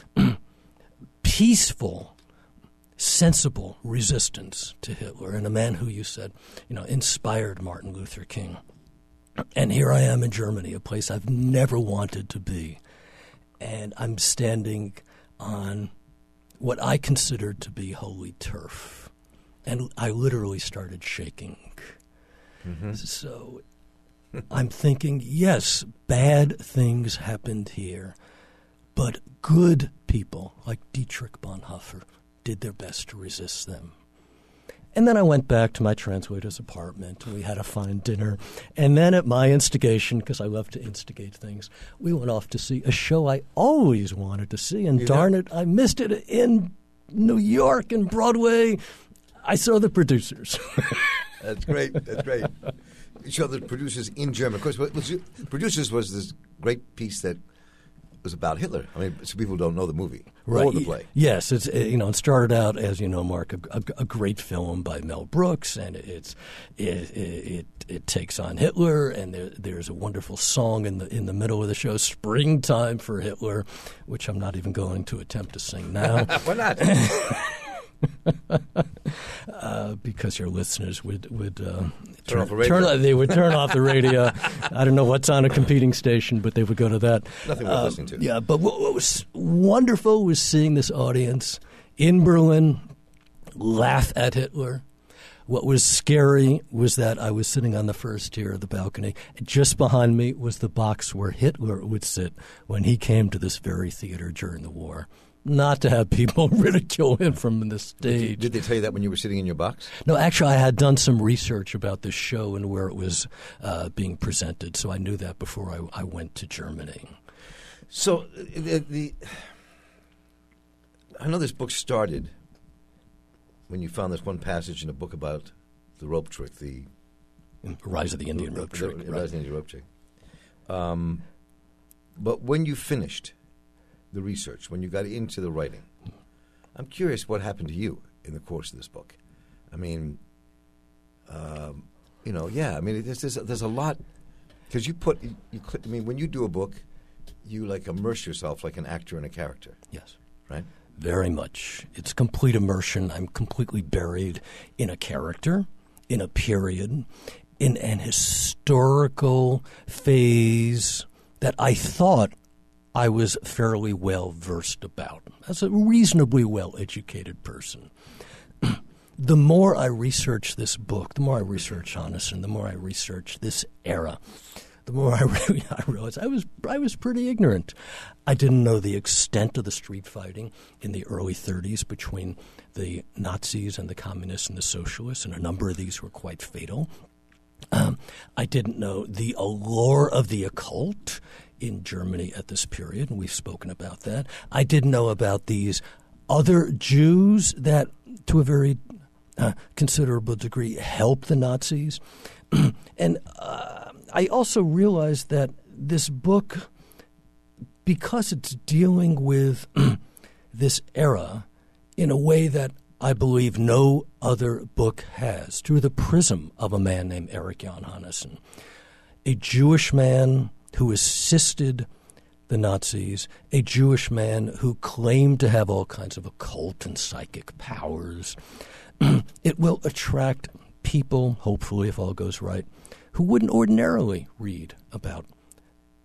[SPEAKER 2] peaceful, sensible resistance to Hitler, and a man who, you said, you know, inspired Martin Luther King. And here I am in Germany, a place I've never wanted to be. And I'm standing on what I considered to be holy turf. And I literally started shaking. Mm-hmm. So I'm thinking, yes, bad things happened here, but good people like Dietrich Bonhoeffer did their best to resist them. And then I went back to my translator's apartment, and we had a fine dinner. And then at my instigation, because I love to instigate things, we went off to see a show I always wanted to see. And
[SPEAKER 1] you
[SPEAKER 2] darn
[SPEAKER 1] know?
[SPEAKER 2] it, I missed it in New York and Broadway. I saw The Producers.
[SPEAKER 1] That's great. That's great. You saw The Producers in German. Of course, what was it? Producers was this great piece that was about Hitler. I mean, some people don't know the movie
[SPEAKER 2] right.
[SPEAKER 1] or the play.
[SPEAKER 2] Yes, it's you know it started out as you know, Mark, a, a, a great film by Mel Brooks, and it's it it, it, it takes on Hitler, and there, there's a wonderful song in the in the middle of the show, "Springtime for Hitler," which I'm not even going to attempt to sing now.
[SPEAKER 1] Why not?
[SPEAKER 2] uh, because your listeners would would uh,
[SPEAKER 1] turn,
[SPEAKER 2] turn
[SPEAKER 1] off the radio.
[SPEAKER 2] Turn, they would turn off the radio. I don't know what's on a competing station, but they would go to that.
[SPEAKER 1] Nothing worth
[SPEAKER 2] uh,
[SPEAKER 1] listening to.
[SPEAKER 2] Yeah, but what, what was wonderful was seeing this audience in Berlin laugh at Hitler. What was scary was that I was sitting on the first tier of the balcony. Just behind me was the box where Hitler would sit when he came to this very theater during the war. Not to have people ridicule him from the stage.
[SPEAKER 1] Did they tell you that when you were sitting in your box?
[SPEAKER 2] No, actually, I had done some research about this show and where it was uh, being presented, so I knew that before I, I went to Germany.
[SPEAKER 1] So, the, the I know this book started when you found this one passage in a book about the rope trick, the
[SPEAKER 2] Rise of the Indian Rope Trick.
[SPEAKER 1] The, the
[SPEAKER 2] right.
[SPEAKER 1] Rise of the Indian Rope Trick. Um, but when you finished the research, when you got into the writing, I'm curious what happened to you in the course of this book. I mean, um, you know, yeah, I mean, there's there's, there's a lot because you put you, you. I mean, when you do a book, you like immerse yourself like an actor in a character.
[SPEAKER 2] Yes,
[SPEAKER 1] right.
[SPEAKER 2] Very much. It's complete immersion. I'm completely buried in a character, in a period, in an historical phase that I thought I was fairly well versed about as a reasonably well-educated person. The more I research this book, the more I research Haanessen, the more I research this era, the more I, really, I realized I was I was pretty ignorant. I didn't know the extent of the street fighting in the early thirties between the Nazis and the communists and the socialists, and a number of these were quite fatal. Um, I didn't know the allure of the occult in Germany at this period, and we've spoken about that. I didn't know about these other Jews that, to a very uh, considerable degree, helped the Nazis. and uh, I also realized that this book, because it's dealing with this era in a way that I believe no other book has, through the prism of a man named Erich Jan Haanessen, a Jewish man who assisted the Nazis, a Jewish man who claimed to have all kinds of occult and psychic powers. It will attract people, hopefully, if all goes right, who wouldn't ordinarily read about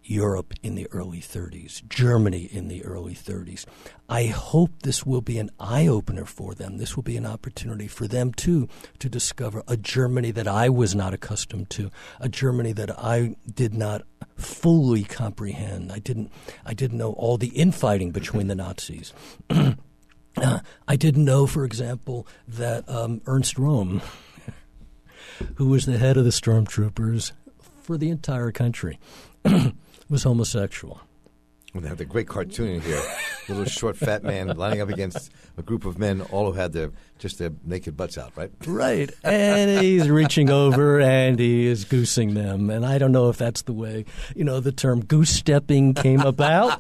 [SPEAKER 2] Europe in the early thirties, Germany in the early thirties. I hope this will be an eye-opener for them. This will be an opportunity for them, too, to discover a Germany that I was not accustomed to, a Germany that I did not fully comprehend. I didn't, I didn't know all the infighting between the Nazis. uh, I didn't know, for example, that um, Ernst Röhm, who was the head of the stormtroopers for the entire country, was homosexual.
[SPEAKER 1] Well, they have the great cartoon in here. The little short, fat man lining up against a group of men, all who had their just their naked butts out, right?
[SPEAKER 2] Right. And he's reaching over and he is goosing them. And I don't know if that's the way, you know, the term goose-stepping came about.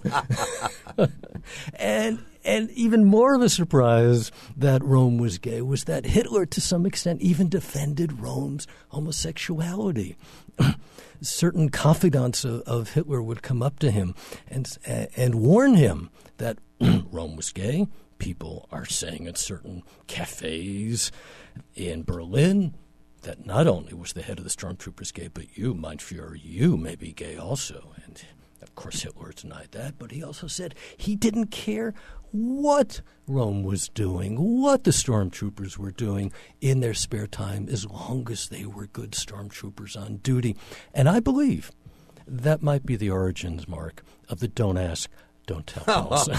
[SPEAKER 2] and and even more of a surprise that Röhm was gay was that Hitler, to some extent, even defended Röhm's homosexuality. Certain confidants of, of Hitler would come up to him and and warn him that Röhm was gay. People are saying at certain cafes in Berlin that not only was the head of the stormtroopers gay, but you, mein Führer, you may be gay also. And of course Hitler denied that, but he also said he didn't care what Röhm was doing, what the stormtroopers were doing in their spare time, as long as they were good stormtroopers on duty. And I believe that might be the origins, Mark, of the don't ask, don't tell policy.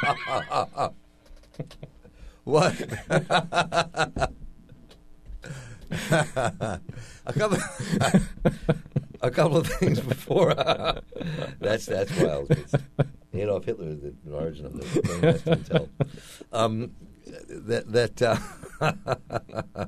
[SPEAKER 1] What? a couple, a couple of things before. Uh, that's that's wild. It's Adolf Hitler, the origin of the don't ask, don't tell. Um, that that uh,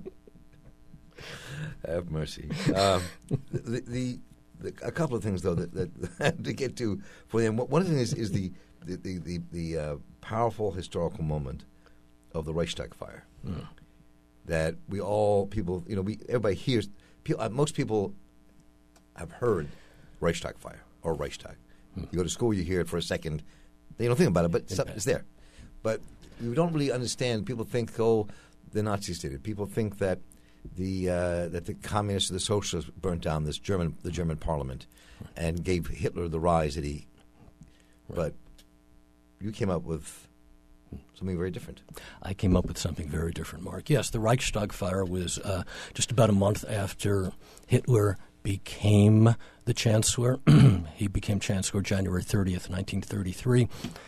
[SPEAKER 1] have mercy. Um, the, the, the a couple of things though that, that to get to for them. One of the things is, is the the the the, the uh, powerful historical moment of the Reichstag fire. Mm. That we all people, you know, we everybody hears. People, uh, most people have heard Reichstag fire or Reichstag. Hmm. You go to school, you hear it for a second. You don't think about it, but it's, it's there. But you don't really understand. People think, oh, the Nazis did it. People think that the uh, that the communists or the socialists burnt down this German the German parliament right. and gave Hitler the rise that he. Right. But you came up with something very different.
[SPEAKER 2] I came up with something very different, Mark. Yes, the Reichstag fire was uh, just about a month after Hitler became the chancellor. He became chancellor January thirtieth, nineteen thirty-three.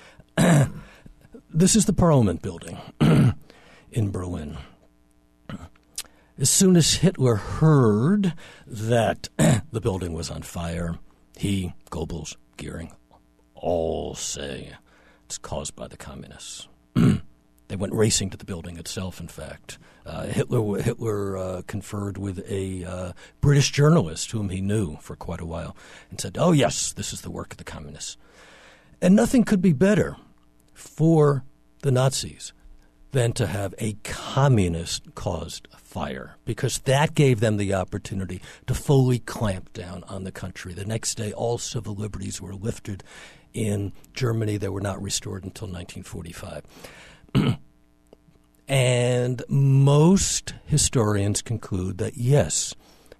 [SPEAKER 2] This is the Parliament building in Berlin. As soon as Hitler heard that the building was on fire, he, Goebbels, Goering, all say it's caused by the communists. They went racing to the building itself, in fact. Uh, Hitler Hitler uh, conferred with a uh, British journalist whom he knew for quite a while and said, oh, yes, this is the work of the communists. And nothing could be better for the Nazis than to have a communist-caused fire, because that gave them the opportunity to fully clamp down on the country. The next day, all civil liberties were lifted in Germany. They were not restored until nineteen forty-five. And most historians conclude that, yes,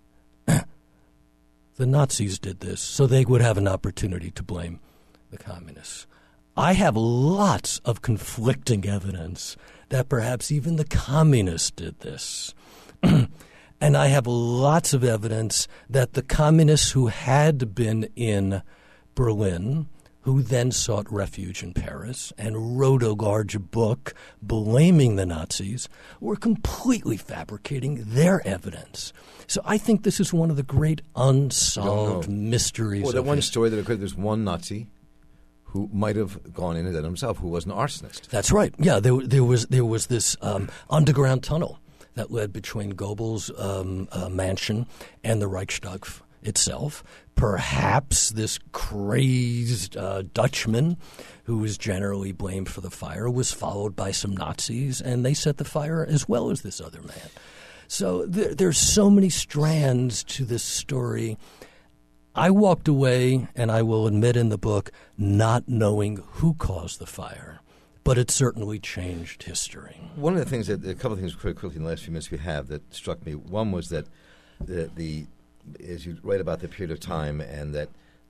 [SPEAKER 2] the Nazis did this so they would have an opportunity to blame the communists. I have lots of conflicting evidence that perhaps even the communists did this. And I have lots of evidence that the communists who had been in Berlin, who then sought refuge in Paris and wrote a large book blaming the Nazis, were completely fabricating their evidence. So I think this is one of the great unsolved mysteries.
[SPEAKER 1] Well, that
[SPEAKER 2] of
[SPEAKER 1] one
[SPEAKER 2] history.
[SPEAKER 1] story that occurred, there's one Nazi who might have gone into that himself, who was an arsonist.
[SPEAKER 2] That's right. Yeah, there, there was there was this um, underground tunnel that led between Goebbels' um, uh, mansion and the Reichstag itself. Perhaps this crazed uh, Dutchman, who was generally blamed for the fire, was followed by some Nazis, and they set the fire as well as this other man. So there, there's so many strands to this story. I walked away, and I will admit in the book, not knowing who caused the fire, but it certainly changed history.
[SPEAKER 1] One of the things that, a couple of things very quickly in the last few minutes we have that struck me. One was that the, the as you write about the period of time and that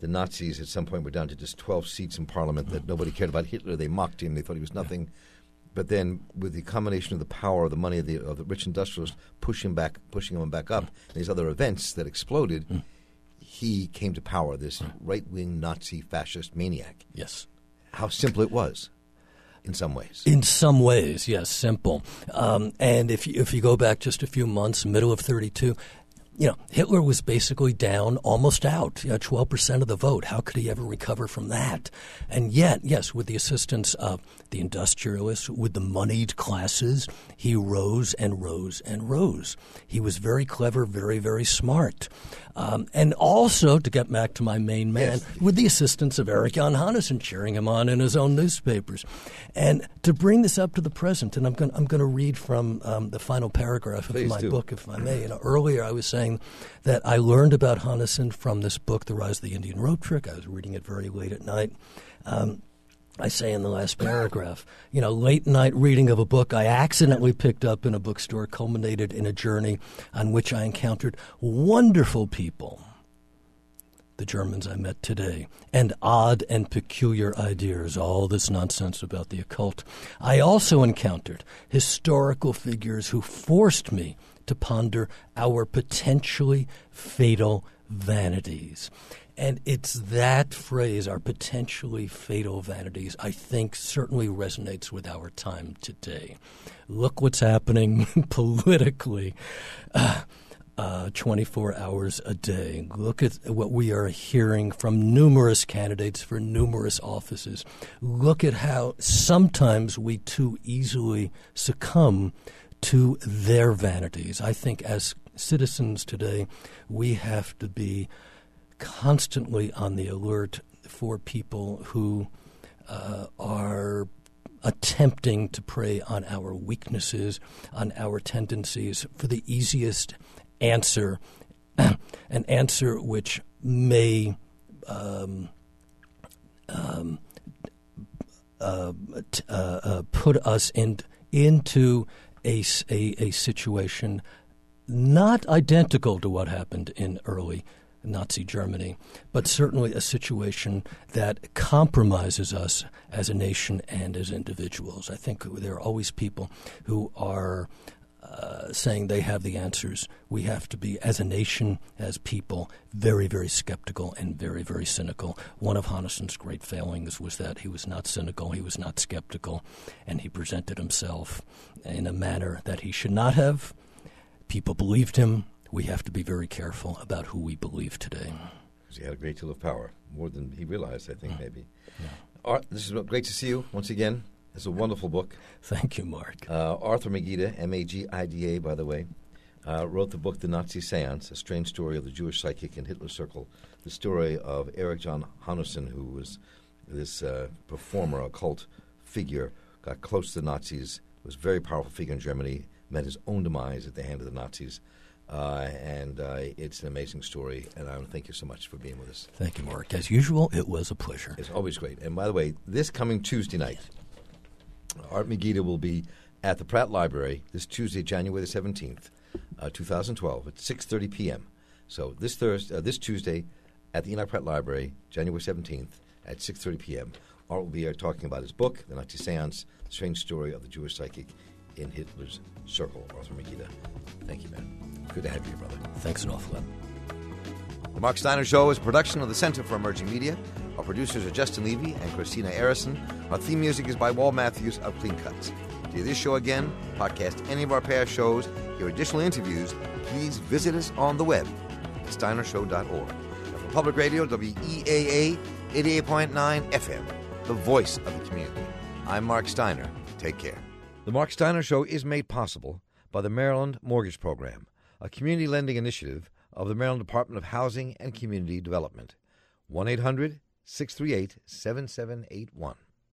[SPEAKER 1] the Nazis at some point were down to just twelve seats in Parliament, that nobody cared about Hitler. They mocked him. They thought he was nothing. But then, with the combination of the power of the money of the, of the rich industrialists pushing back, pushing him back up, and these other events that exploded, mm. he came to power, this mm. right-wing Nazi fascist maniac.
[SPEAKER 2] Yes.
[SPEAKER 1] How simple it was, in some ways.
[SPEAKER 2] In some ways, yes, simple. Um, and if you, if you go back just a few months, middle of thirty-two, you know, Hitler was basically down, almost out, you know, twelve percent of the vote. How could he ever recover from that? And yet, yes, with the assistance of the industrialists, with the moneyed classes, he rose and rose and rose. He was very clever, very, very smart. Um, and also, to get back to my main man, yes. with the assistance of Erich Jan Hannesen cheering him on in his own newspapers. And to bring this up to the present, and I'm going I'm going to read from um, the final paragraph
[SPEAKER 1] Please
[SPEAKER 2] of my
[SPEAKER 1] do.
[SPEAKER 2] book, if I may. You know, earlier I was saying that I learned about Hannesen from this book, The Rise of the Indian Rope Trick. I was reading it very late at night. Um, I say in the last paragraph, you know, late night reading of a book I accidentally picked up in a bookstore culminated in a journey on which I encountered wonderful people, the Germans I met today, and odd and peculiar ideas, all this nonsense about the occult. I also encountered historical figures who forced me to ponder our potentially fatal vanities. And it's that phrase, our potentially fatal vanities, I think certainly resonates with our time today. Look what's happening politically uh, uh, twenty-four hours a day. Look at what we are hearing from numerous candidates for numerous offices. Look at how sometimes we too easily succumb to their vanities. I think as citizens today, we have to be constantly on the alert for people who uh, are attempting to prey on our weaknesses, on our tendencies, for the easiest answer, an answer which may um, um, uh, t- uh, uh, put us in, into a, a, a situation not identical to what happened in early Nazi Germany, but certainly a situation that compromises us as a nation and as individuals. I think there are always people who are uh, saying they have the answers. We have to be, as a nation, as people, very, very skeptical and very, very cynical. One of Hannesen's great failings was that he was not cynical, he was not skeptical, and he presented himself in a manner that he should not have. People believed him. We have to be very careful about who we believe today.
[SPEAKER 1] Because he had a great deal of power, more than he realized, I think,
[SPEAKER 2] mm.
[SPEAKER 1] maybe.
[SPEAKER 2] Yeah.
[SPEAKER 1] Art, this is great to see you once again. It's a wonderful book.
[SPEAKER 2] Thank you, Mark.
[SPEAKER 1] Uh, Arthur Magida, M A G I D A, by the way, uh, wrote the book The Nazi Seance, A Strange Story of the Jewish Psychic in Hitler's Circle, the story of Erich Jan Hannesen, who was this uh, performer, occult figure, got close to the Nazis, was a very powerful figure in Germany, met his own demise at the hand of the Nazis. Uh, and uh, it's an amazing story, and I want to thank you so much for being with us.
[SPEAKER 2] Thank you, Mark. As usual, it was a pleasure.
[SPEAKER 1] It's always great. And by the way, this coming Tuesday night, Art Magida will be at the Pratt Library this Tuesday, January the seventeenth, uh, twenty twelve, at six thirty p.m. So this Thursday, uh, this Tuesday, at the Enoch Pratt Library, January seventeenth, at six thirty p.m., Art will be here talking about his book, The Nazi Seance, The Strange Story of the Jewish Psychic in Hitler's Circle. Arthur Magida, thank you, man. Good to have you, brother.
[SPEAKER 2] Thanks an awful lot.
[SPEAKER 1] The Mark Steiner Show is a production of the Center for Emerging Media. Our producers are Justin Levy and Christina Arison. Our theme music is by Wal Matthews of Clean Cuts. To hear this show again, podcast any of our past shows, hear additional interviews, please visit us on the web at steiner show dot org. And for Public Radio, W E A A eighty-eight point nine F M, the voice of the community. I'm Mark Steiner. Take care. The Mark Steiner Show is made possible by the Maryland Mortgage Program, a community lending initiative of the Maryland Department of Housing and Community Development. one eight hundred six three eight seven seven eight one.